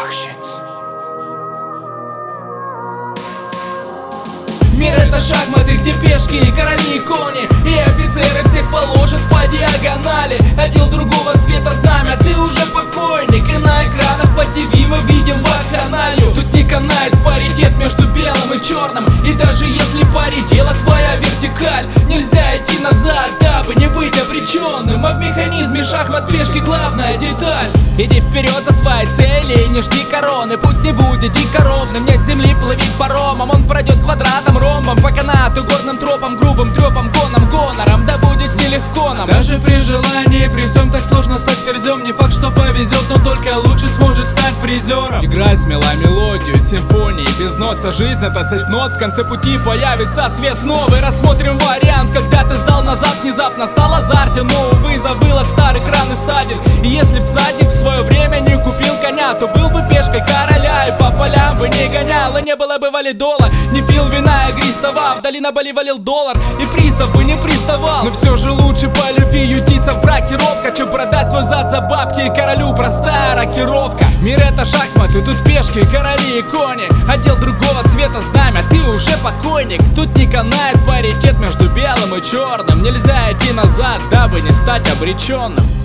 Productions. Мир — это шахматы, где пешки и короли и кони, и офицеры всех положат по диагонали. Одел другого цвета знамя, ты уже покойник, и на экранах по ТВ мы видим вакханалию. Тут не канает паритет между белым и черным, и даже если пари дело твоя вертикаль, нельзя идти назад, дабы не быть обреченным. А в механизме шахмат пешки главная деталь. Иди вперед за своей цели и не жди короны. Путь не будет дико ровным, нет земли плывить паромом. Он пройдет квадратом, ромбом, по канату, горным тропам, грубым трепом, гонором. Да будет нелегко нам. Даже при желании, при всем так сложно стать ферзем. Не факт, что повезет, но только лучше сможет стать призером. Играй смело мелодию симфонии, без нот вся жизнь — это цепь нот. В конце пути появится свет новый. Рассмотрим вариант, когда ты сдал назад, внезапно стал азартен, но увы, забыл от старых ран и ссадин. И если всадник в свое время не купил коня, то был бы пешкой короля и по полям бы не гонял. И не было бы валидола, не пил вина игристого, вдали на Бали валил доллар, и пристав бы не приставал. Но все же лучше по любви ютиться в браке робко, чем продать свой зад за бабки, и королю простая рокировка. Мир — это шахматы, тут пешки, короли и кони. Одел другого цвета знамя, ты уже покойник. Тут не канает паритет между белым и черным. Нельзя идти назад, дабы не стать обреченным.